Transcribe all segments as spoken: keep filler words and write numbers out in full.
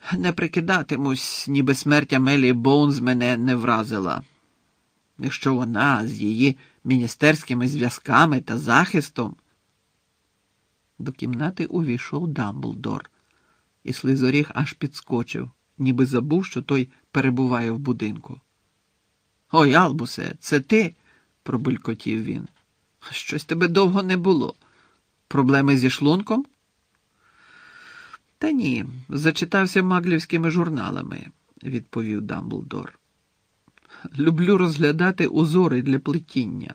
Не прикидатимусь, ніби смерть Амелії Боунз мене не вразила. Якщо вона з її міністерськими зв'язками та захистом. До кімнати увійшов Дамблдор, і Слизоріг аж підскочив, ніби забув, що той перебуває в будинку. «Ой, Албусе, це ти?» – пробулькотів він. «Щось тебе довго не було. Проблеми зі шлунком?» «Та ні, зачитався маглівськими журналами», – відповів Дамблдор. «Люблю розглядати узори для плетіння».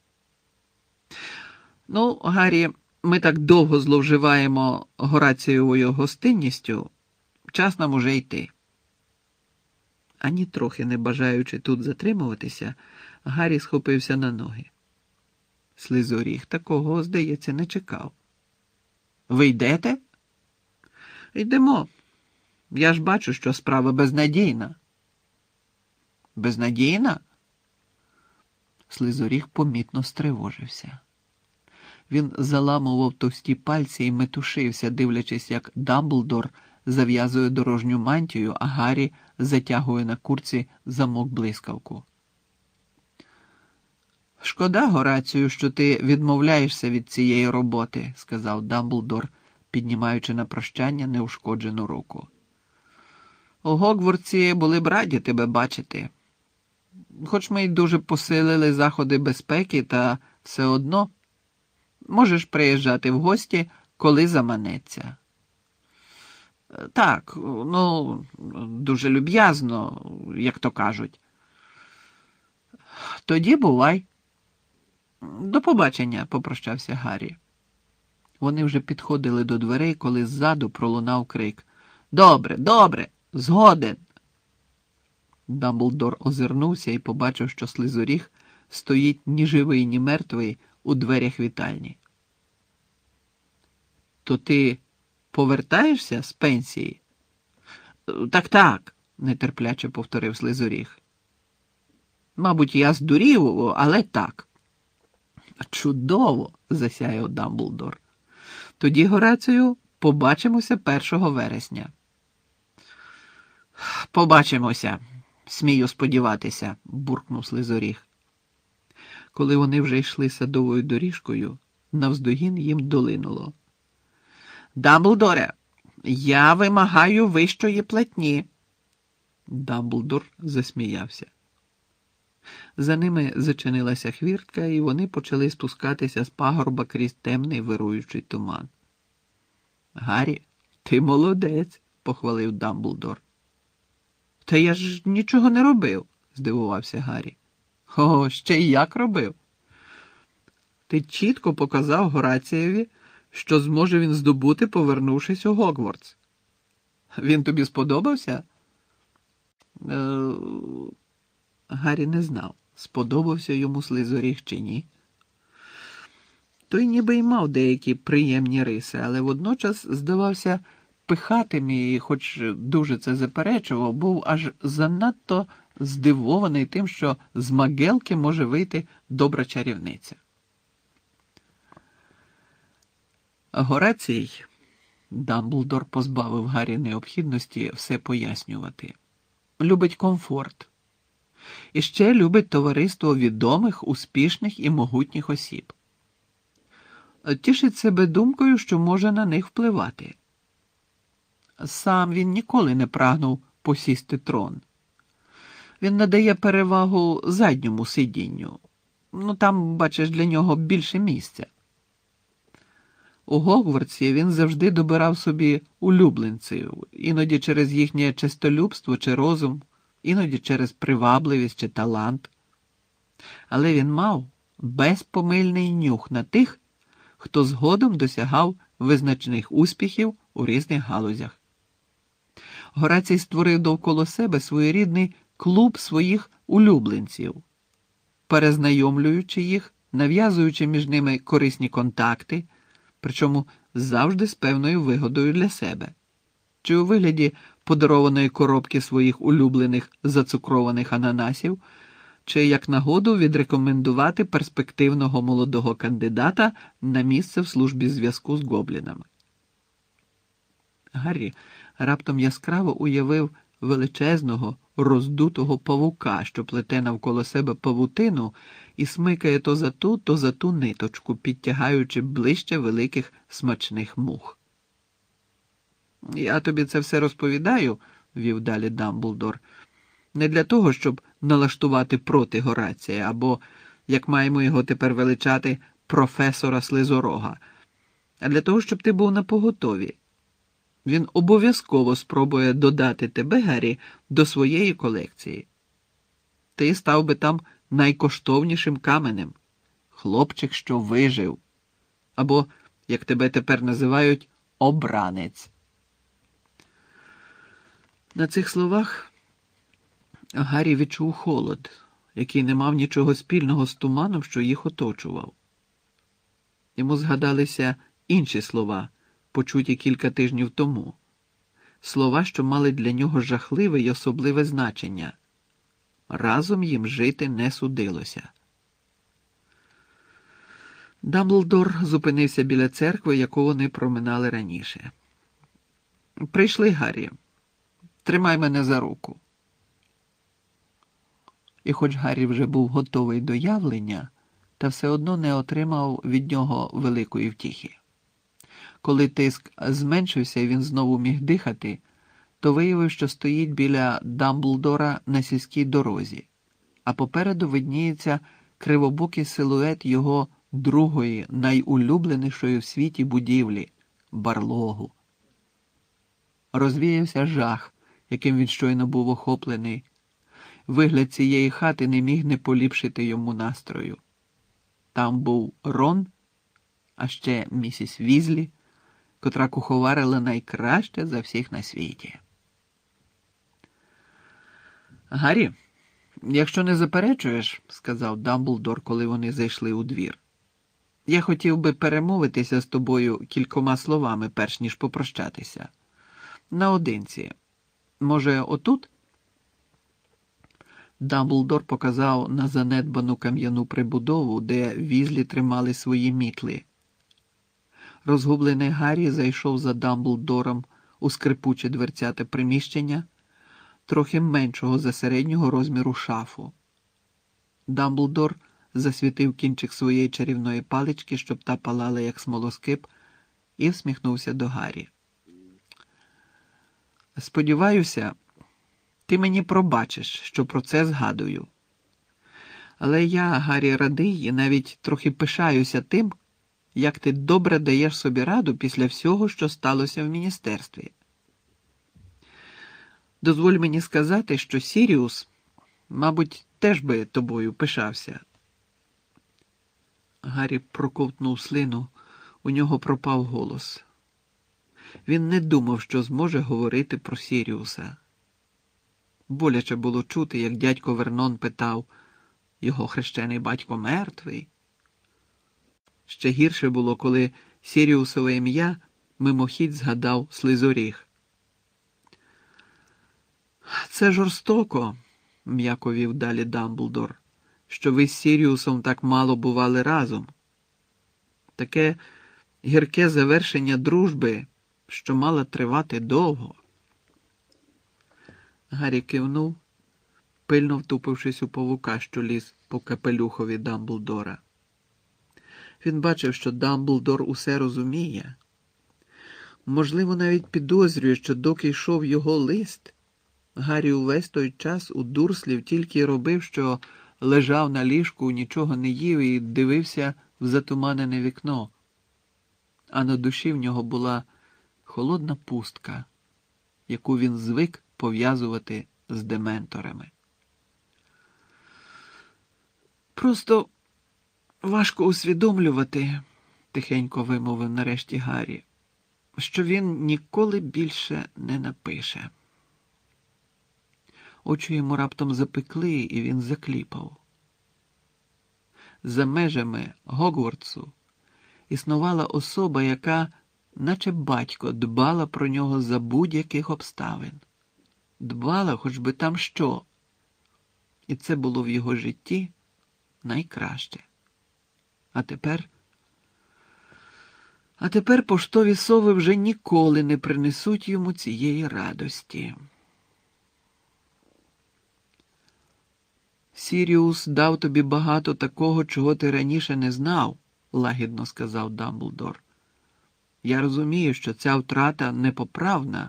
«Ну, Гаррі, ми так довго зловживаємо Горацієвою гостинністю, час нам уже йти». Ані трохи не бажаючи тут затримуватися, Гаррі схопився на ноги. Слизоріг такого, здається, не чекав. «Ви йдете?» «Йдемо. Я ж бачу, що справа безнадійна». «Безнадійна?» Слизоріг помітно стривожився. Він заламував товсті пальці і метушився, дивлячись, як Дамблдор зав'язує дорожню мантію, а Гаррі затягує на куртці замок-блискавку. «Шкода, Горацію, що ти відмовляєшся від цієї роботи», – сказав Дамблдор, піднімаючи на прощання неушкоджену руку. «У Гогвартсі були б раді тебе бачити. Хоч ми й дуже посилили заходи безпеки, та все одно можеш приїжджати в гості, коли заманеться». «Так, ну, дуже люб'язно, як то кажуть». «Тоді бувай». «До побачення», – попрощався Гаррі. Вони вже підходили до дверей, коли ззаду пролунав крик. «Добре, добре, згоден!» Дамблдор озирнувся і побачив, що Слизоріг стоїть ні живий, ні мертвий у дверях вітальні. «То ти повертаєшся з пенсії?» «Так-так», – нетерпляче повторив Слизоріг. «Мабуть, я здурів, але так». «Чудово!» – засяяв Дамблдор. «Тоді, Горацію, побачимося першого вересня». «Побачимося, смію сподіватися», – буркнув Слизоріг. Коли вони вже йшли садовою доріжкою, навздогін їм долинуло. «Дамблдоре, я вимагаю вищої платні». Дамблдор засміявся. За ними зачинилася хвіртка, і вони почали спускатися з пагорба крізь темний вируючий туман. «Гаррі, ти молодець», – похвалив Дамблдор. «Та я ж нічого не робив», – здивувався Гаррі. «О, ще й як робив. Ти чітко показав Горацієві, що зможе він здобути, повернувшись у Гогвартс. Він тобі сподобався?» Е... Гаррі не знав, сподобався йому Слизоріг чи ні. Той ніби й мав деякі приємні риси, але водночас здавався пихатим і, хоч дуже це заперечував, був аж занадто здивований тим, що з Магелки може вийти добра чарівниця. Горацій, Дамблдор позбавив Гаррі необхідності все пояснювати, любить комфорт. І ще любить товариство відомих, успішних і могутніх осіб. Тішить себе думкою, що може на них впливати. Сам він ніколи не прагнув посісти трон. Він надає перевагу задньому сидінню. Ну, там, бачиш, для нього більше місця. У Гогвартсі він завжди добирав собі улюбленців, іноді через їхнє честолюбство чи розум, іноді через привабливість чи талант. Але він мав безпомильний нюх на тих, хто згодом досягав визначних успіхів у різних галузях. Горацій створив довкола себе своєрідний клуб своїх улюбленців, перезнайомлюючи їх, нав'язуючи між ними корисні контакти, причому завжди з певною вигодою для себе, чи у вигляді подарованої коробки своїх улюблених зацукрованих ананасів, чи як нагоду відрекомендувати перспективного молодого кандидата на місце в службі зв'язку з гоблінами. Гаррі Раптом яскраво уявив величезного, роздутого павука, що плете навколо себе павутину і смикає то за ту, то за ту ниточку, підтягаючи ближче великих смачних мух. «Я тобі це все розповідаю», – вів далі Дамблдор, – «не для того, щоб налаштувати проти Горація, або, як маємо його тепер величати, професора Слизорога, а для того, щоб ти був напоготові. Він обов'язково спробує додати тебе, Гаррі, до своєї колекції. Ти став би там найкоштовнішим каменем. Хлопчик, що вижив. Або, як тебе тепер називають, обранець». На цих словах Гаррі відчув холод, який не мав нічого спільного з туманом, що їх оточував. Йому згадалися інші слова, почуті кілька тижнів тому. Слова, що мали для нього жахливе й особливе значення. Разом їм жити не судилося. Дамблдор зупинився біля церкви, яку вони проминали раніше. «Прийшли, Гаррі. Тримай мене за руку». І хоч Гаррі вже був готовий до явлення, та все одно не отримав від нього великої втіхи. Коли тиск зменшився і він знову міг дихати, то виявив, що стоїть біля Дамблдора на сільській дорозі, а попереду видніється кривобокий силует його другої, найулюбленішої в світі будівлі – барлогу. Розвіявся жах, яким він щойно був охоплений. Вигляд цієї хати не міг не поліпшити йому настрою. Там був Рон, а ще місіс Візлі, котра куховарила найкраще за всіх на світі. «Гаррі, якщо не заперечуєш, – сказав Дамблдор, коли вони зайшли у двір, – я хотів би перемовитися з тобою кількома словами, перш ніж попрощатися. Наодинці. Може, отут?» Дамблдор показав на занедбану кам'яну прибудову, де Візлі тримали свої мітли. Розгублений Гаррі зайшов за Дамблдором у скрипуче дверцяте приміщення, трохи меншого за середнього розміру шафу. Дамблдор засвітив кінчик своєї чарівної палички, щоб та палала, як смолоскип, і всміхнувся до Гаррі. «Сподіваюся, ти мені пробачиш, що про це згадую. Але я, Гаррі, радий і навіть трохи пишаюся тим, як ти добре даєш собі раду після всього, що сталося в міністерстві. Дозволь мені сказати, що Сіріус, мабуть, теж би тобою пишався». Гаррі проковтнув слину, у нього пропав голос. Він не думав, що зможе говорити про Сіріуса. Боляче було чути, як дядько Вернон питав: «Його хрещений батько мертвий?» Ще гірше було, коли Сіріусове ім'я мимохідь згадав Слизоріг. «Це жорстоко», – м'яко вів далі Дамблдор, – «що ви з Сіріусом так мало бували разом. Таке гірке завершення дружби, що мала тривати довго». Гаррі кивнув, пильно втупившись у павука, що ліз по капелюхові Дамблдора. Він бачив, що Дамблдор усе розуміє. Можливо, навіть підозрює, що доки йшов його лист, Гаррі увесь той час у Дурслів тільки й робив, що лежав на ліжку, нічого не їв і дивився в затуманене вікно. А на душі в нього була холодна пустка, яку він звик пов'язувати з дементорами. «Просто важко усвідомлювати», – тихенько вимовив нарешті Гаррі, – «що він ніколи більше не напише». Очі йому раптом запекли, і він закліпав. За межами Гогвартсу існувала особа, яка, наче батько, дбала про нього за будь-яких обставин. Дбала, хоч би там що. І це було в його житті найкраще. А тепер... А тепер поштові сови вже ніколи не принесуть йому цієї радості. «Сіріус дав тобі багато такого, чого ти раніше не знав», – лагідно сказав Дамблдор. «Я розумію, що ця втрата непоправна.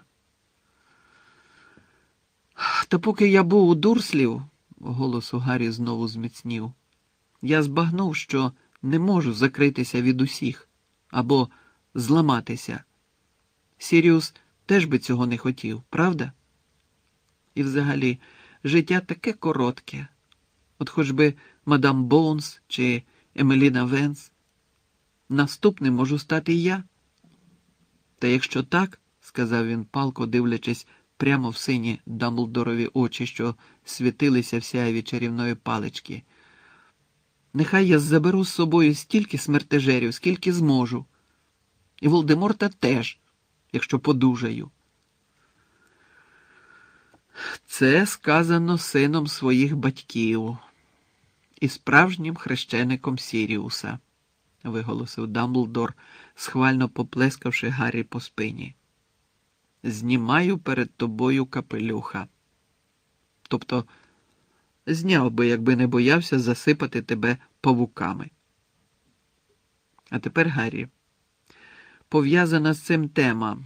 Та поки я був у Дурслів», – голос у Гаррі знову зміцнів, – «я збагнув, що не можу закритися від усіх або зламатися. Сіріус теж би цього не хотів, правда? І взагалі, життя таке коротке. От хоч би мадам Боунс чи Емеліна Венс. Наступним можу стати я». «Та якщо так», – сказав він палко, дивлячись прямо в сині Дамблдорові очі, що світилися в сяйві чарівної палички, «нехай я заберу з собою стільки смертежерів, скільки зможу. І Волдеморта теж, якщо подужаю». «Це сказано сином своїх батьків і справжнім хрещеником Сіріуса», – виголосив Дамблдор, схвально поплескавши Гаррі по спині. «Знімаю перед тобою капелюха. Тобто, зняв би, якби не боявся засипати тебе павуками. А тепер, Гаррі, пов'язана з цим тема.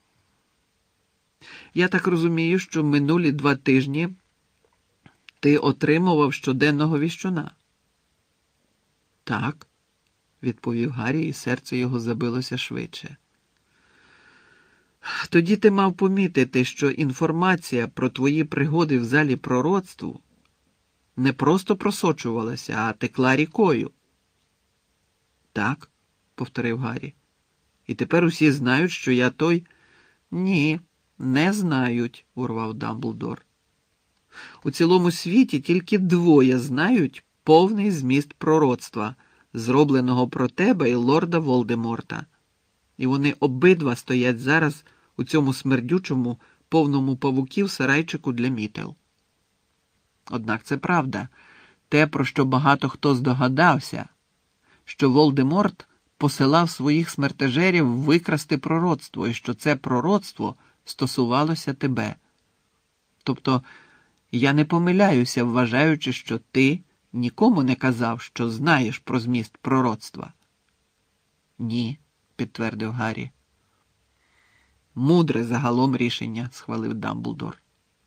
Я так розумію, що минулі два тижні ти отримував щоденного віщуна?» «Так», – відповів Гаррі, і серце його забилося швидше. «Тоді ти мав помітити, що інформація про твої пригоди в залі пророцтву не просто просочувалася, а текла рікою». «Так», – повторив Гаррі. «І тепер усі знають, що я той...» «Ні, не знають», – урвав Дамблдор. «У цілому світі тільки двоє знають повний зміст пророцтва, зробленого про тебе і лорда Волдеморта. І вони обидва стоять зараз у цьому смердючому, повному павуків сарайчику для мітел. Однак це правда. Те, про що багато хто здогадався, що Волдеморт посилав своїх смертежерів викрасти пророцтво, і що це пророцтво стосувалося тебе. Тобто, я не помиляюся, вважаючи, що ти нікому не казав, що знаєш про зміст пророцтва». «Ні», – підтвердив Гаррі. «Мудре загалом рішення», – схвалив Дамблдор.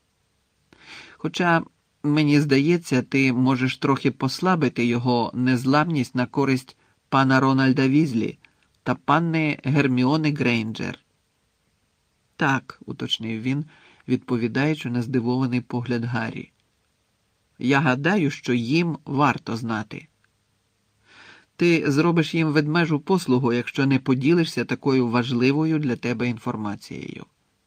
«Хоча, мені здається, ти можеш трохи послабити його незламність на користь пана Рональда Візлі та панни Герміони Грейнджер». «Так», – уточнив він, відповідаючи на здивований погляд Гаррі. «Я гадаю, що їм варто знати. Ти зробиш їм ведмежу послугу, якщо не поділишся такою важливою для тебе інформацією».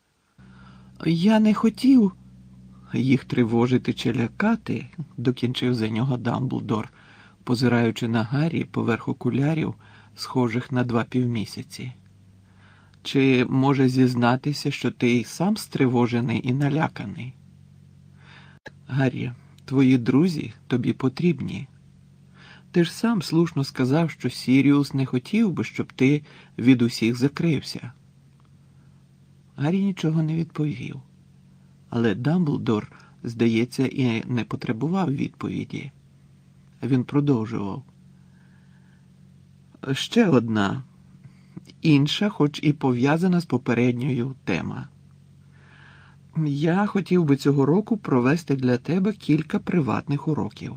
«Я не хотів їх тривожити чи лякати», – докінчив за нього Дамблдор, позираючи на Гаррі поверх окулярів, схожих на два півмісяці. «Чи може зізнатися, що ти й сам стривожений і наляканий? Гаррі, твої друзі тобі потрібні. Ти ж сам слушно сказав, що Сіріус не хотів би, щоб ти від усіх закрився». Гаррі нічого не відповів. Але Дамблдор, здається, і не потребував відповіді. Він продовжував. «Ще одна, інша, хоч і пов'язана з попередньою тема. Я хотів би цього року провести для тебе кілька приватних уроків».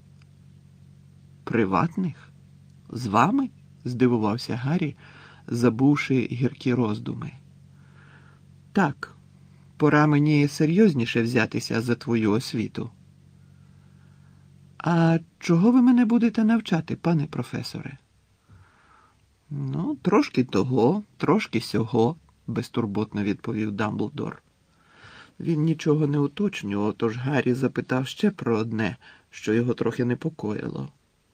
«Приватних? З вами?» – здивувався Гаррі, забувши гіркі роздуми. «Так, пора мені серйозніше взятися за твою освіту». «А чого ви мене будете навчати, пане професоре?» «Ну, трошки того, трошки сього», – безтурботно відповів Дамблдор. Він нічого не уточнював, тож Гаррі запитав ще про одне, що його трохи непокоїло.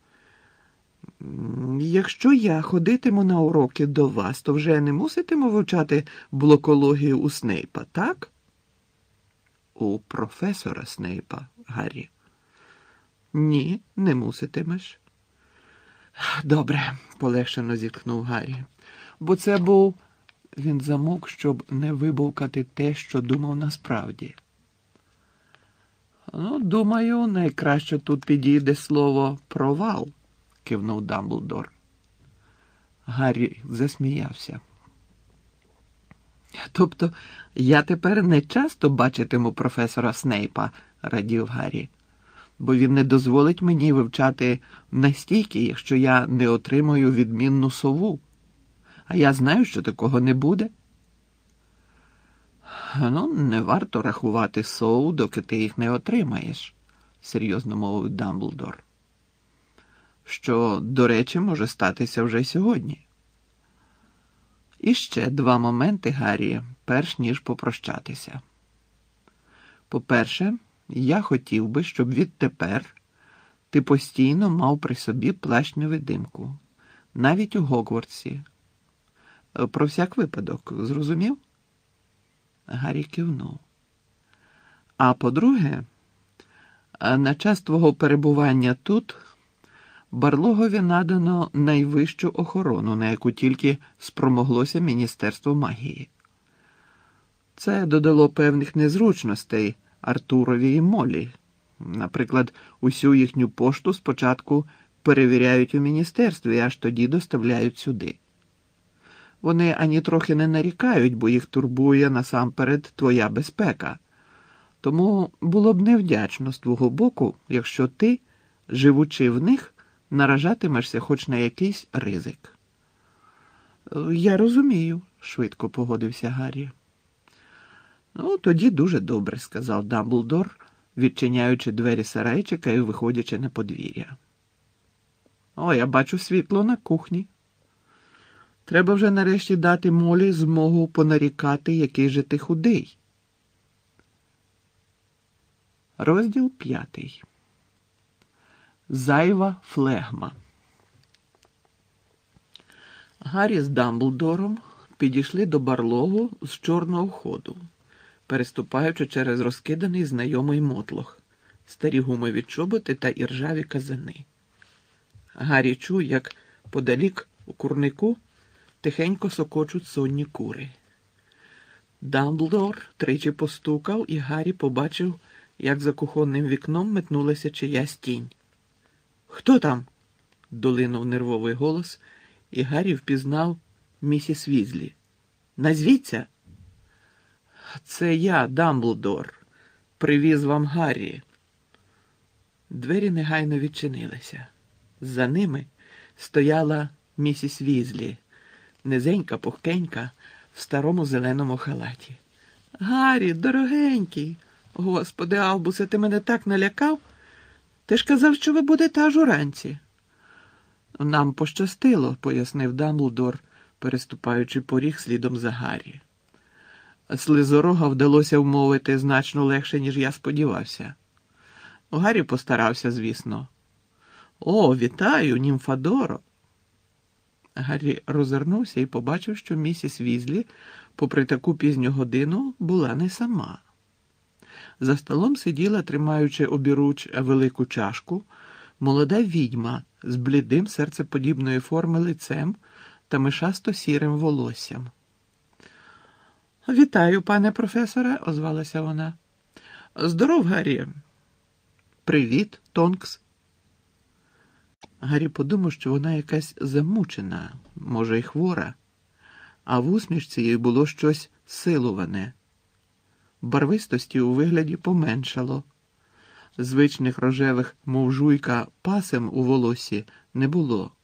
«Якщо я ходитиму на уроки до вас, то вже не муситиму вивчати блокологію у Снейпа, так?» «У професора Снейпа, Гаррі». «Ні, не муситимеш». «Добре», – полегшено зітхнув Гаррі. бо це був... Він замовк, щоб не вибовкати те, що думав насправді. Ну, думаю, найкраще тут підійде слово «провал», – кивнув Дамблдор. Гаррі засміявся. Тобто я тепер не часто бачитиму професора Снейпа, радів Гаррі, бо він не дозволить мені вивчати настільки, якщо я не отримаю відмінну сову. А я знаю, що такого не буде. Ну, не варто рахувати сов, доки ти їх не отримаєш, серйозно мовив Дамблдор. Що, до речі, може статися вже сьогодні. І ще два моменти, Гаррі, перш ніж попрощатися. По-перше, я хотів би, щоб відтепер ти постійно мав при собі плащ-невидимку, навіть у Гогвартсі. Про всяк випадок, зрозумів? Гаррі кивнув. А по-друге, на час твого перебування тут Барлогові надано найвищу охорону, на яку тільки спромоглося Міністерство магії. Це додало певних незручностей Артурові і Молі. Наприклад, усю їхню пошту спочатку перевіряють у міністерстві, аж тоді доставляють сюди. Вони ані трохи не нарікають, бо їх турбує насамперед твоя безпека. Тому було б невдячно з твого боку, якщо ти, живучи в них, наражатимешся хоч на якийсь ризик. Я розумію, швидко погодився Гаррі. Ну, тоді дуже добре, сказав Дамблдор, відчиняючи двері сарайчика і виходячи на подвір'я. О, я бачу світло на кухні. Треба вже нарешті дати Молі змогу понарікати, який же ти худий. Розділ п'ятий. Зайва флегма. Гаррі з Дамблдором підійшли до барлогу з чорного ходу, переступаючи через розкиданий знайомий мотлох, старі гумові чоботи та іржаві казани. Гаррі чув, як подалік у курнику тихенько сокочуть сонні кури. Дамблдор тричі постукав, і Гаррі побачив, як за кухонним вікном метнулася чиясь тінь. «Хто там?» – долинув нервовий голос, і Гаррі впізнав місіс Візлі. «Назвіться!» «Це я, Дамблдор. Привіз вам Гаррі». Двері негайно відчинилися. За ними стояла місіс Візлі, низенька, пухкенька, в старому зеленому халаті. «Гаррі, дорогенький! Господи, Албусе, ти мене так налякав! Ти ж казав, що ви будете аж уранці». «Нам пощастило», – пояснив Дамблдор, переступаючи поріг слідом за Гаррі. Слизорога вдалося вмовити значно легше, ніж я сподівався. Гаррі постарався, звісно. «О, вітаю, німфадоро!» Гаррі розвернувся і побачив, що місіс Візлі, попри таку пізню годину, була не сама. За столом сиділа, тримаючи обіруч велику чашку, молода відьма з блідим серцеподібної форми лицем та мишасто-сірим волоссям. «Вітаю, пане професоре», – озвалася вона. «Здоров, Гаррі». «Привіт, Тонкс». Гаррі подумав, що вона якась замучена, може, й хвора, а в усмішці їй було щось силуване. Барвистості у вигляді поменшало. Звичних рожевих, мов жуйка, пасем у волосі не було.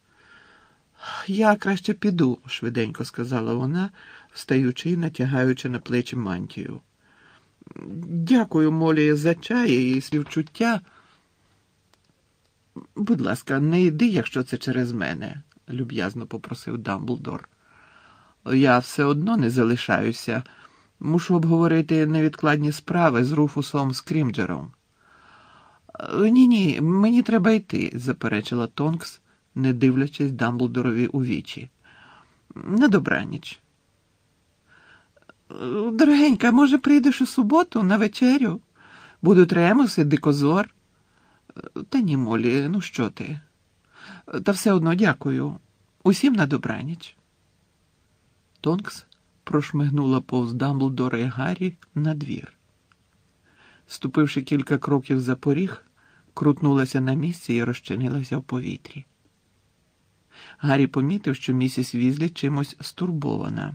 «Я краще піду», – швиденько сказала вона, встаючи і натягаючи на плечі мантію. «Дякую, Молі, за чай і співчуття». «Будь ласка, не йди, якщо це через мене», – люб'язно попросив Дамблдор. «Я все одно не залишаюся. Мушу обговорити невідкладні справи з Руфусом Скрімджером». «Ні-ні, мені треба йти», – заперечила Тонкс, не дивлячись Дамблдорові у вічі. «На добраніч». «Дорогенька, може, прийдеш у суботу на вечерю? Будуть ремуси, дикозор». «Та ні, Молі, ну що ти? Та все одно дякую. Усім на добраніч». Тонкс прошмигнула повз Дамблдора і Гаррі на двір. Ступивши кілька кроків за поріг, крутнулася на місці і розчинилася в повітрі. Гаррі помітив, що місіс Візлі чимось стурбована.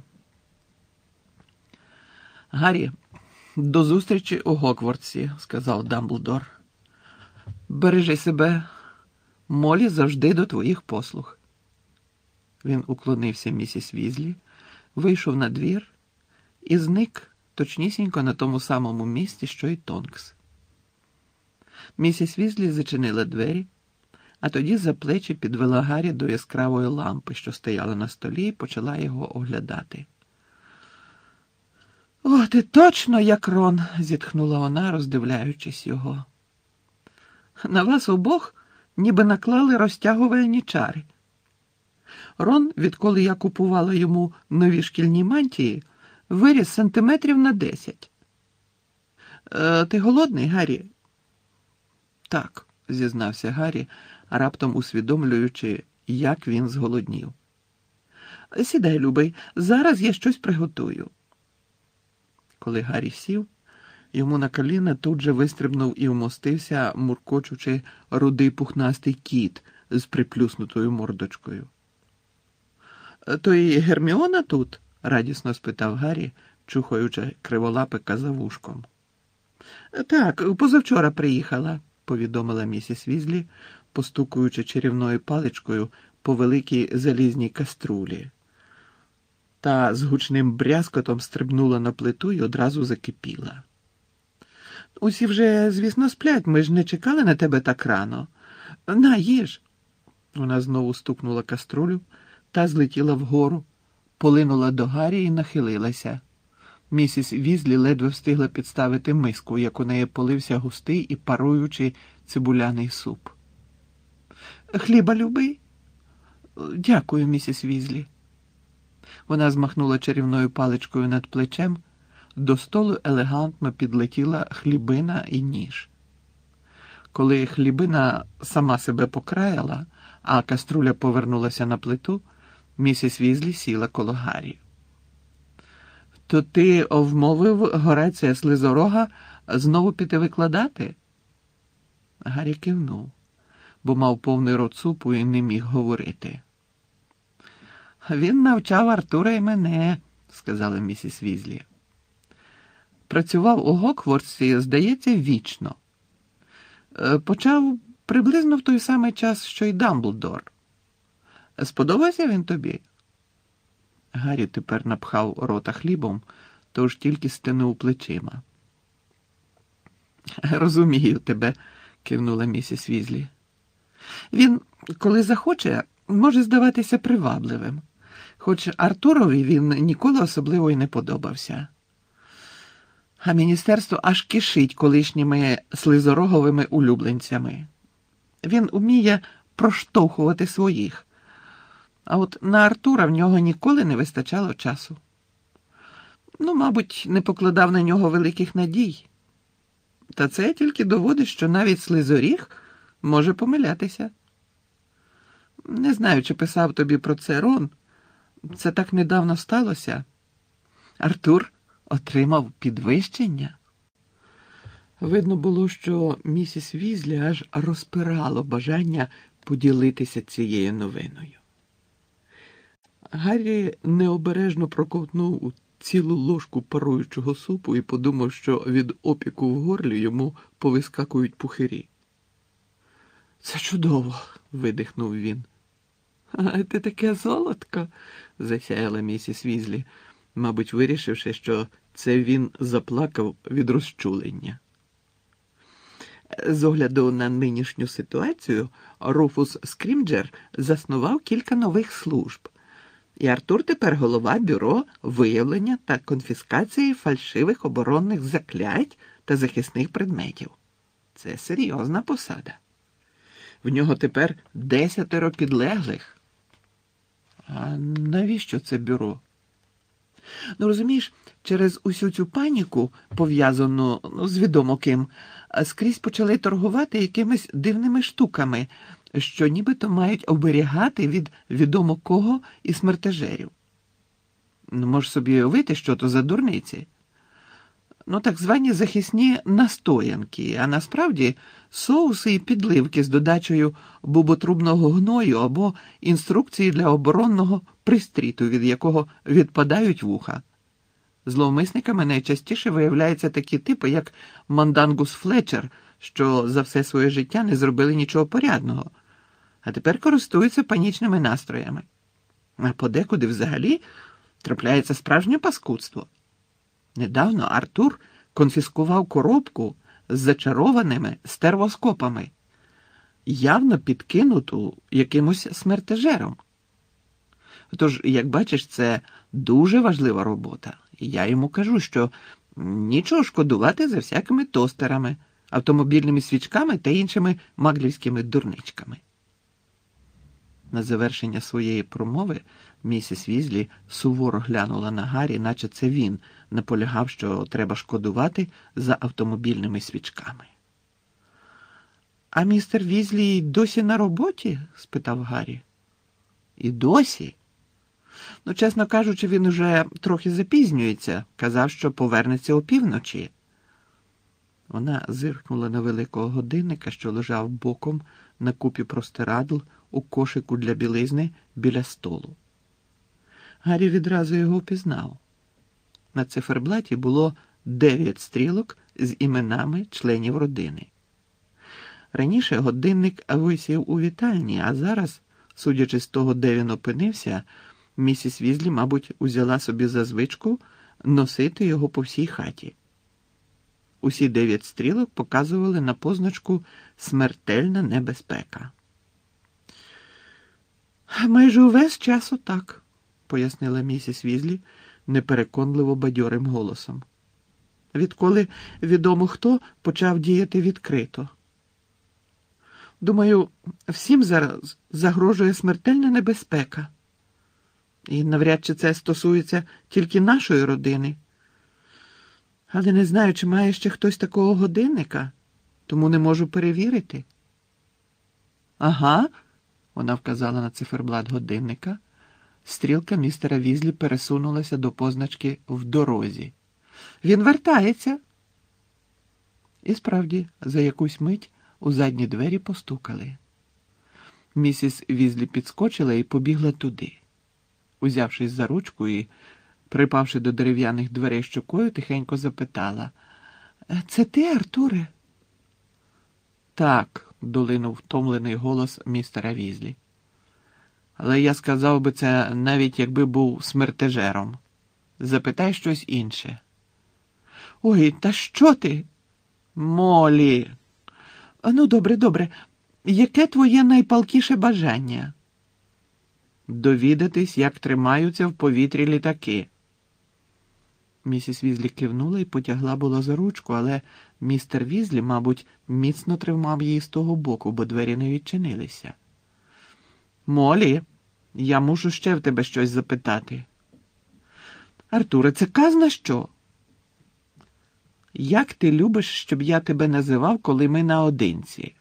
«Гаррі, до зустрічі у Гогвартсі», – сказав Дамблдор. «Бережи себе. Молі завжди до твоїх послуг». Він уклонився місіс Візлі, вийшов на двір і зник точнісінько на тому самому місці, що й Тонкс. Місіс Візлі зачинила двері, а тоді за плечі підвела Гаррі до яскравої лампи, що стояла на столі, і почала його оглядати. «О, ти точно як Рон!» – зітхнула вона, роздивляючись його. «На вас обох ніби наклали розтягувальні чари. Рон, відколи я купувала йому нові шкільні мантії, виріс сантиметрів на десять. Е, ти голодний, Гаррі?» «Так», – зізнався Гаррі, раптом усвідомлюючи, як він зголоднів. «Сідай, любий, зараз я щось приготую». Коли Гаррі сів, йому на коліна тут же вистрибнув і вмостився, муркочучи, рудий пухнастий кіт з приплюснутою мордочкою. «То і Герміона тут?» – радісно спитав Гаррі, чухаючи криволапика за вушком. «Так, позавчора приїхала», – повідомила місіс Візлі, постукуючи чарівною паличкою по великій залізній каструлі. Та з гучним брязкотом стрибнула на плиту і одразу закипіла. «Усі вже, звісно, сплять, ми ж не чекали на тебе так рано. На, їж!» Вона знову стукнула каструлю, та злетіла вгору, полинула до Гаррі і нахилилася. Місіс Візлі ледве встигла підставити миску, як у неї полився густий і паруючий цибуляний суп. «Хліба любий?» «Дякую, місіс Візлі». Вона змахнула чарівною паличкою над плечем, до столу елегантно підлетіла хлібина і ніж. Коли хлібина сама себе покраяла, а каструля повернулася на плиту, місіс Візлі сіла коло Гаррі. «То ти вмовив Горація Слизорога знову піти викладати?» Гаррі кивнув, бо мав повний рот супу і не міг говорити. «Він навчав Артура і мене», – сказала місіс Візлі. «Працював у Гогвартсі, здається, вічно. Почав приблизно в той самий час, що й Дамблдор. Сподобався він тобі?» Гаррі тепер напхав рота хлібом, тож тільки стенув плечима. «Розумію тебе», – кивнула місіс Візлі. «Він, коли захоче, може здаватися привабливим. Хоч Артурові він ніколи особливо й не подобався. А міністерство аж кишить колишніми слизороговими улюбленцями. Він уміє проштовхувати своїх. А от на Артура в нього ніколи не вистачало часу. Ну, мабуть, не покладав на нього великих надій. Та це тільки доводить, що навіть слизоріг може помилятися. Не знаю, чи писав тобі про це Рон. Це так недавно сталося. Артур отримав підвищення». Видно було, що місіс Візлі аж розпирало бажання поділитися цією новиною. Гаррі необережно проковтнув у цілу ложку паруючого супу і подумав, що від опіку в горлі йому повискакують пухирі. «Це чудово!» – видихнув він. «А ти таке золотко!» – засяяла місіс Візлі, мабуть, вирішивши, що це він заплакав від розчулення. З огляду на нинішню ситуацію, Руфус Скрімджер заснував кілька нових служб. І Артур тепер голова бюро виявлення та конфіскації фальшивих оборонних заклять та захисних предметів. Це серйозна посада. В нього тепер десятеро підлеглих. А навіщо це бюро? Ну, розумієш, через усю цю паніку, пов'язану, ну, з відомо ким, скрізь почали торгувати якимись дивними штуками, що нібито мають оберігати від відомо кого і смертежерів. Ну, можеш собі уявити, що то за дурниці. Ну, так звані захисні настоянки, а насправді соуси і підливки з додачею буботрубного гною або інструкції для оборонного пристріту, від якого відпадають вуха. Зловмисниками найчастіше виявляються такі типи, як Мандангус Флетчер, що за все своє життя не зробили нічого порядного, а тепер користуються панічними настроями. А подекуди взагалі трапляється справжнє паскудство. Недавно Артур конфіскував коробку з зачарованими стервоскопами, явно підкинуту якимось смертежером. Тож, як бачиш, це дуже важлива робота. І я йому кажу, що нічого шкодувати за всякими тостерами, автомобільними свічками та іншими маглівськими дурничками. На завершення своєї промови місіс Візлі суворо глянула на Гаррі, наче це він наполягав, що треба шкодувати за автомобільними свічками. «А містер Візлі досі на роботі?» – спитав Гаррі. «І досі? Ну, чесно кажучи, він уже трохи запізнюється. Казав, що повернеться опівночі». Вона зиркнула на великого годинника, що лежав боком на купі простирадл у кошику для білизни біля столу. Гаррі відразу його впізнав. На циферблаті було дев'ять стрілок з іменами членів родини. Раніше годинник висів у вітальні, а зараз, судячи з того, де він опинився, місіс Візлі, мабуть, узяла собі за звичку носити його по всій хаті. Усі дев'ять стрілок показували на позначку «Смертельна небезпека». «Майже увесь час отак», – пояснила місіс Візлі непереконливо бадьорим голосом. «Відколи відомо хто почав діяти відкрито. Думаю, всім зараз загрожує смертельна небезпека. І навряд чи це стосується тільки нашої родини. Але не знаю, чи має ще хтось такого годинника, тому не можу перевірити». «Ага», – вона вказала на циферблат годинника. Стрілка містера Візлі пересунулася до позначки «в дорозі». «Він вертається». І справді, за якусь мить у задні двері постукали. Місіс Візлі підскочила і побігла туди. Узявшись за ручку і припавши до дерев'яних дверей щокою, тихенько запитала: «Це ти, Артуре?» «Так», – долинув втомлений голос містера Візлі. «Але я сказав би це, навіть якби був смертежером. Запитай щось інше». «Ой, та що ти?» «Молі!» «Ну, добре, добре. Яке твоє найпалкіше бажання?» «Довідатись, як тримаються в повітрі літаки». Місіс Візлі кивнула і потягла було за ручку, але містер Візлі, мабуть, міцно тримав її з того боку, бо двері не відчинилися. «Молі, я мушу ще в тебе щось запитати». «Артуре, це казна що?» «Як ти любиш, щоб я тебе називав, коли ми наодинці?»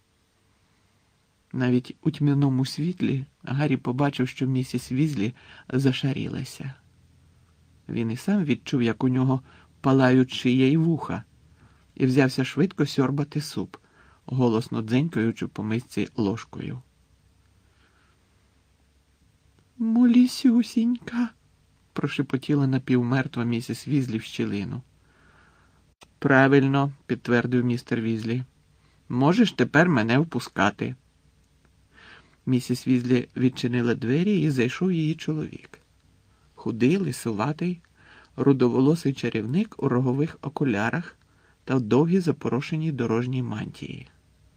Навіть у тьмяному світлі Гаррі побачив, що місіс Візлі зашарілася. Він і сам відчув, як у нього палають шия й вуха, і взявся швидко сьорбати суп, голосно дзенькаючи по мисці ложкою. «Молісюсінька», – прошепотіла напівмертва місіс Візлі в щілину. «Правильно», – підтвердив містер Візлі. «Можеш тепер мене впускати». Місіс Візлі відчинила двері і зайшов її чоловік. Худий, лисуватий, рудоволосий чарівник у рогових окулярах та в довгій запорошеній дорожній мантії.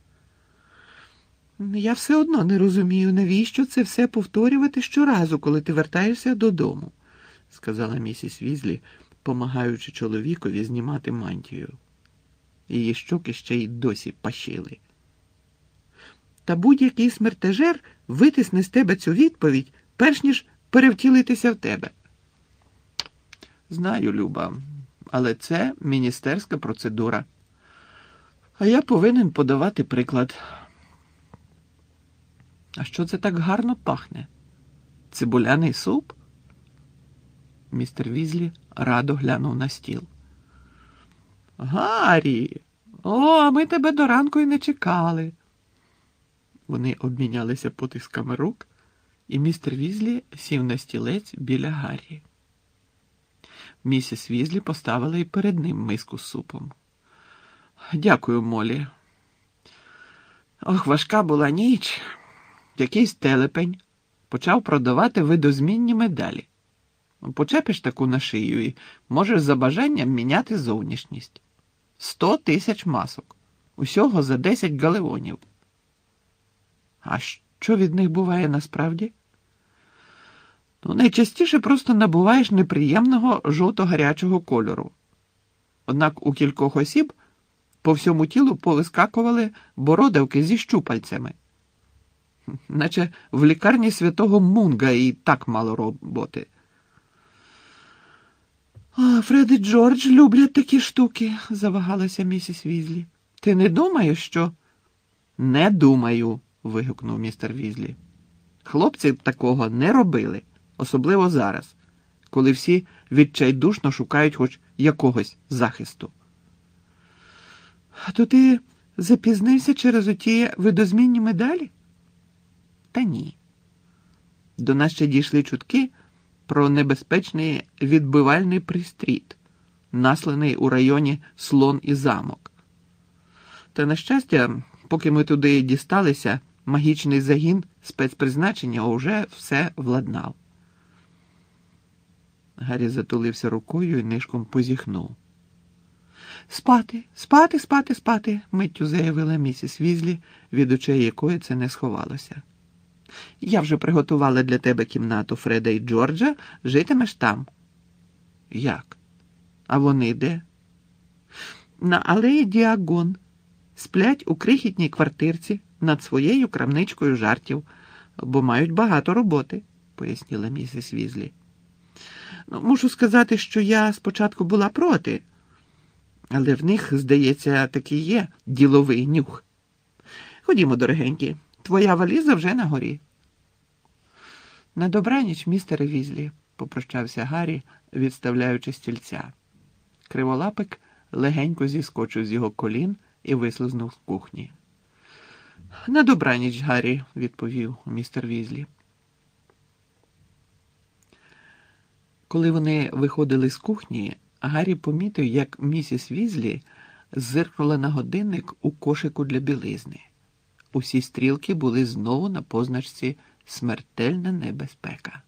«Я все одно не розумію, навіщо це все повторювати щоразу, коли ти вертаєшся додому», – сказала місіс Візлі, помагаючи чоловікові знімати мантію. Її щоки ще й досі пащили. «Та будь-який смертежер витисне з тебе цю відповідь, перш ніж перевтілитися в тебе». «Знаю, Люба, але це міністерська процедура. А я повинен подавати приклад». «А що це так гарно пахне? Цибуляний суп?» Містер Візлі радо глянув на стіл. Гаррі! О, ми тебе до ранку й не чекали. Вони обмінялися потисками рук, і містер Візлі сів на стілець біля Гаррі. Місіс Візлі поставила й перед ним миску з супом. Дякую, Молі. Ох, важка була ніч. Якийсь телепень почав продавати видозмінні медалі. Почепиш таку на шию і можеш за бажанням міняти зовнішність. Сто тисяч масок. Усього за десять галеонів. А що від них буває насправді? Ну, найчастіше просто набуваєш неприємного жовто-гарячого кольору. Однак у кількох осіб по всьому тілу повискакували бородавки зі щупальцями. Наче в лікарні святого Мунга і так мало роботи. «О, Фред і Джордж люблять такі штуки», – завагалася місіс Візлі. «Ти не думаєш, що...» «Не думаю», – вигукнув містер Візлі. «Хлопці такого не робили, особливо зараз, коли всі відчайдушно шукають хоч якогось захисту». «А то ти запізнився через оті видозмінні медалі?» «Та ні. До нас ще дійшли чутки про небезпечний відбивальний пристріт, насланий у районі Слон і Замок. Та, на щастя, поки ми туди дісталися, магічний загін спецпризначення уже все владнав». Гаррі затулився рукою і нишком позіхнув. «Спати, спати, спати, спати», – миттю заявила місіс Візлі, від очей якої це не сховалося. «Я вже приготувала для тебе кімнату Фреда і Джорджа, житимеш там». «Як? А вони де?» «На алеї Діагон. Сплять у крихітній квартирці над своєю крамничкою жартів, бо мають багато роботи», – пояснила місіс Візлі. «Ну, мушу сказати, що я спочатку була проти, але в них, здається, таки є діловий нюх. Ходімо, дорогенькі, твоя валіза вже на горі». «На добраніч, містере Візлі», – попрощався Гаррі, відставляючи стільця. Криволапик легенько зіскочив з його колін і вислизнув з кухні. «На добраніч, Гаррі», – відповів містер Візлі. Коли вони виходили з кухні, Гаррі помітив, як місіс Візлі зиркнула на годинник у кошику для білизни. Усі стрілки були знову на позначці «Смертельна небезпека».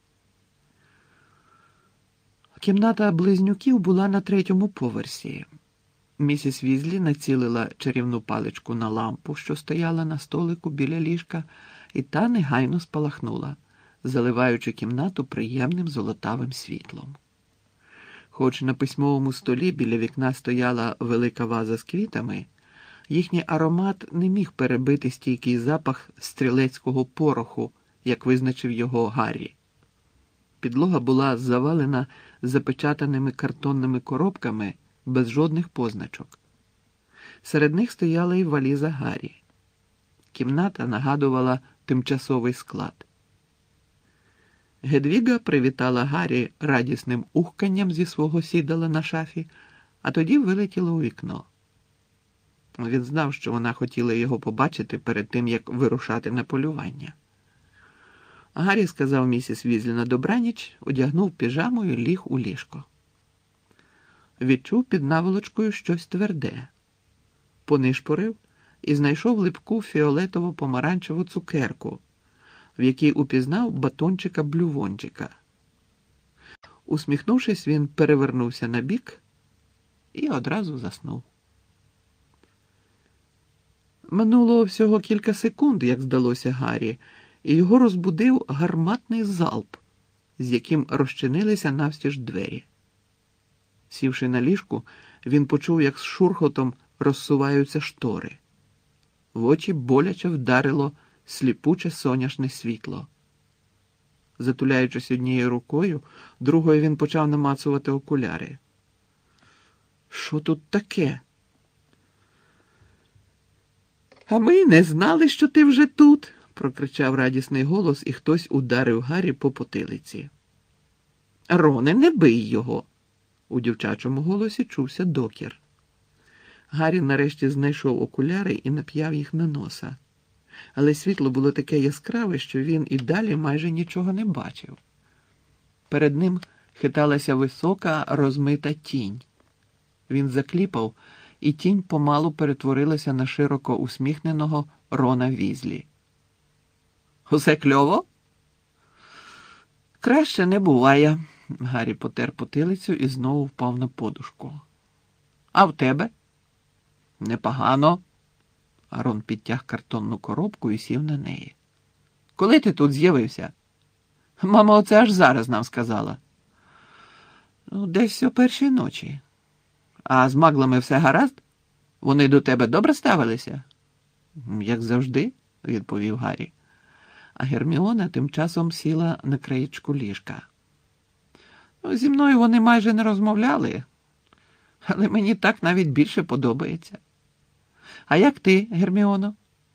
Кімната близнюків була на третьому поверсі. Місіс Візлі націлила чарівну паличку на лампу, що стояла на столику біля ліжка, і та негайно спалахнула, заливаючи кімнату приємним золотавим світлом. Хоч на письмовому столі біля вікна стояла велика ваза з квітами, їхній аромат не міг перебити стійкий запах стрілецького пороху, як визначив його Гаррі. Підлога була завалена запечатаними картонними коробками без жодних позначок. Серед них стояла і валіза Гаррі. Кімната нагадувала тимчасовий склад. Гедвіга привітала Гаррі радісним ухканням зі свого сідала на шафі, а тоді вилетіла у вікно. Він знав, що вона хотіла його побачити перед тим, як вирушати на полювання. Гаррі сказав місіс Візлі на добраніч, одягнув піжаму і ліг у ліжко. Відчув під наволочкою щось тверде. Понишпорив і знайшов липку фіолетово-помаранчеву цукерку, в якій упізнав батончика-блювончика. Усміхнувшись, він перевернувся на бік і одразу заснув. Минуло всього кілька секунд, як здалося Гаррі, і його розбудив гарматний залп, з яким розчинилися навстіж двері. Сівши на ліжку, він почув, як з шурхотом розсуваються штори. В очі боляче вдарило сліпуче соняшне світло. Затуляючись однією рукою, другою він почав намацувати окуляри. «Що тут таке?» «А ми не знали, що ти вже тут!» – прокричав радісний голос, і хтось ударив Гаррі по потилиці. Роне, не бий його. У дівчачому голосі чувся докір. Гаррі нарешті знайшов окуляри і нап'яв їх на носа. Але світло було таке яскраве, що він і далі майже нічого не бачив. Перед ним хиталася висока, розмита тінь. Він закліпав, і тінь помалу перетворилася на широко усміхненого Рона Візлі. «Усе кльово?» «Краще не буває», – Гаррі потер потилицю і знову впав на подушку. «А в тебе?» «Непогано». Рон підтяг картонну коробку і сів на неї. «Коли ти тут з'явився?» «Мама оце аж зараз нам сказала». «Ну, десь о першій ночі». «А з маглами все гаразд? Вони до тебе добре ставилися?» «Як завжди», – відповів Гаррі. А Герміона тим часом сіла на краєчку ліжка. «Ну, зі мною вони майже не розмовляли, але мені так навіть більше подобається. А як ти, Герміоно?»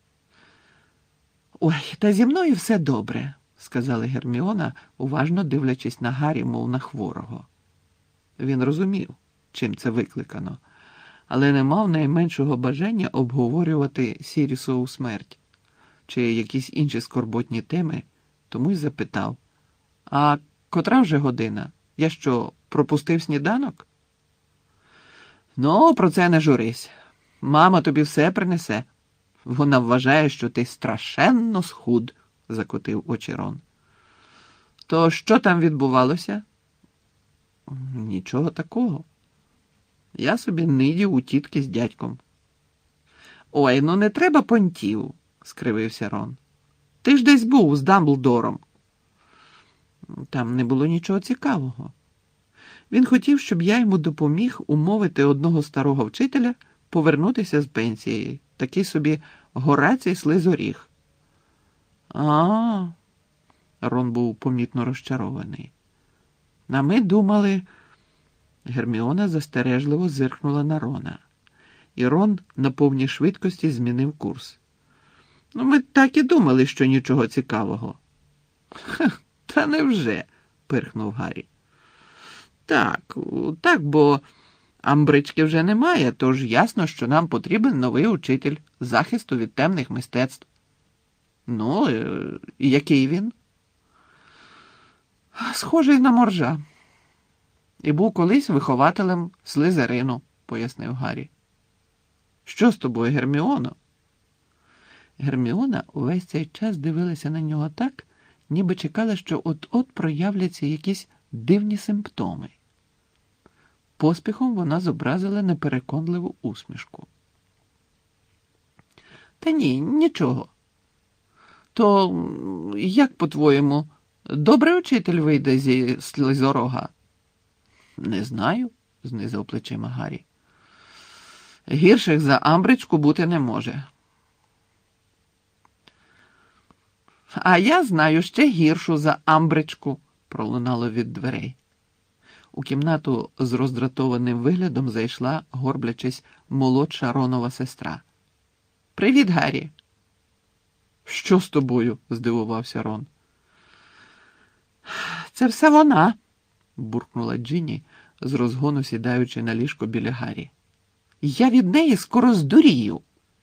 «Ой, та зі мною все добре», – сказала Герміона, уважно дивлячись на Гаррі, мов на хворого. Він розумів, чим це викликано, але не мав найменшого бажання обговорювати Сірісову смерть чи якісь інші скорботні теми, тому й запитав: «А котра вже година? Я що, пропустив сніданок?» «Ну, про це не журись. Мама тобі все принесе. Вона вважає, що ти страшенно схуд», – закотив очі Рон. «То що там відбувалося?» «Нічого такого. Я собі нидів у тітки з дядьком». «Ой, ну не треба понтів», – скривився Рон. «Ти ж десь був з Дамблдором». «Там не було нічого цікавого. Він хотів, щоб я йому допоміг умовити одного старого вчителя повернутися з пенсії. Такий собі Горацій Слизоріг». «А-а-а», – Рон був помітно розчарований. «А ми думали...» Герміона застережливо зиркнула на Рона. І Рон на повній швидкості змінив курс. «Ну, ми так і думали, що нічого цікавого». «Ха, та невже?» – пирхнув Гаррі. «Так, так, бо Амбрички вже немає, тож ясно, що нам потрібен новий учитель захисту від темних мистецтв». «Ну, і який він?» «Схожий на моржа. І був колись вихователем Слизерину», – пояснив Гаррі. «Що з тобою, Герміоно?» Герміона увесь цей час дивилася на нього так, ніби чекала, що от-от проявляться якісь дивні симптоми. Поспіхом вона зобразила непереконливу усмішку. «Та ні, нічого. То як, по-твоєму, добрий учитель вийде зі Слизорога?» «Не знаю», – знизав плечима Гаррі. «Гірших за Амбричку бути не може». «А я знаю ще гіршу за Амбричку», – пролунало від дверей. У кімнату з роздратованим виглядом зайшла, горблячись, молодша Ронова сестра. «Привіт, Гаррі!» «Що з тобою?» – здивувався Рон. «Це все вона», – буркнула Джинні, з розгону сідаючи на ліжко біля Гаррі. «Я від неї скоро здурію».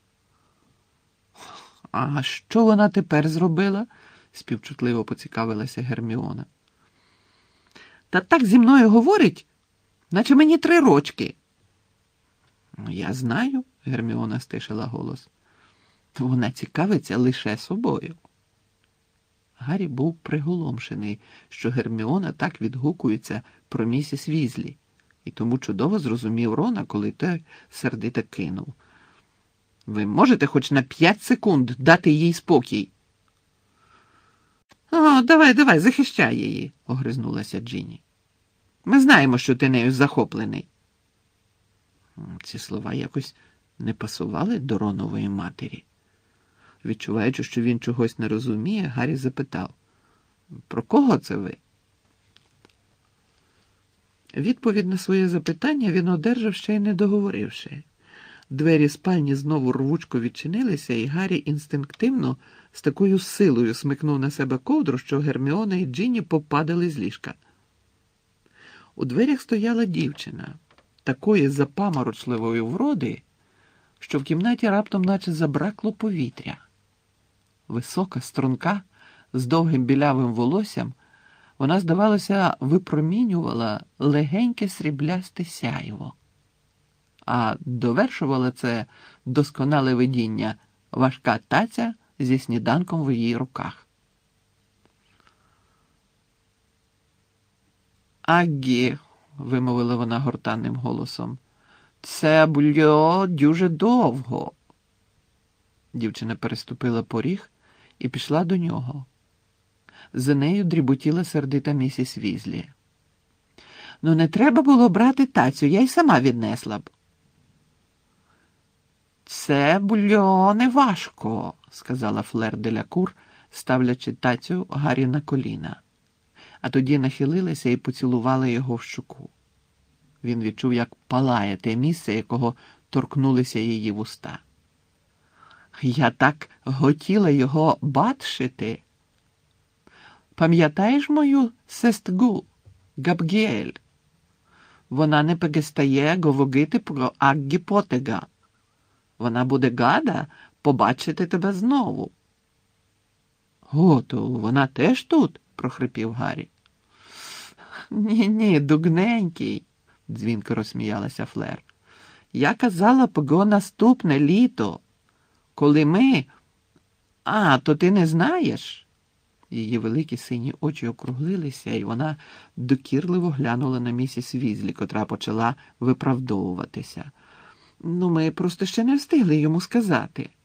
«А що вона тепер зробила?» – співчутливо поцікавилася Герміона. «Та так зі мною говорить, наче мені три рочки». «Я знаю», – Герміона стишила голос. «Вона цікавиться лише собою». Гаррі був приголомшений, що Герміона так відгукується про місіс Візлі, і тому чудово зрозумів Рона, коли той сердито кинув: «Ви можете хоч на п'ять секунд дати їй спокій?» «О, давай, давай, захищай її», – огризнулася Джинні. «Ми знаємо, що ти нею захоплений». Ці слова якось не пасували до Ронової матері. Відчуваючи, що він чогось не розуміє, Гаррі запитав: «Про кого це ви?» Відповідь на своє запитання він одержав, ще й не договоривши. Двері спальні знову рвучко відчинилися, і Гаррі інстинктивно з такою силою смикнув на себе ковдру, що Герміона і Джинні попадали з ліжка. У дверях стояла дівчина, такої запаморочливої вроди, що в кімнаті раптом наче забракло повітря. Висока, струнка, з довгим білявим волоссям, вона, здавалося, випромінювала легеньке сріблясте сяйво. А довершувала це досконале видіння важка таця зі сніданком в її руках. «Аггі», – вимовила вона гортанним голосом, – «це бульо дуже довго». Дівчина переступила поріг і пішла до нього. За нею дріботіла сердита місіс Візлі. «Ну, не треба було брати тацю, я й сама віднесла б». «Це бульо не важко», – сказала Флер де ля Кур, ставлячи тацю Гаррі на коліна. А тоді нахилилася і поцілувала його в щоку. Він відчув, як палає те місце, якого торкнулися її вуста. «Я так хотіла його бачити. Пам'ятаєш мою сестру Габріель? Вона не перестає говорити про Аггі Потега. Вона буде рада побачити тебе знову». «О, то вона теж тут?» – прохрипів Гаррі. «Ні-ні, дурненький», – дзвінко розсміялася Флер. «Я казала про наступне літо, коли ми... А, то ти не знаєш?» Її великі сині очі округлилися, і вона докірливо глянула на місіс Візлі, котра почала виправдовуватися. «Ну, ми просто ще не встигли йому сказати».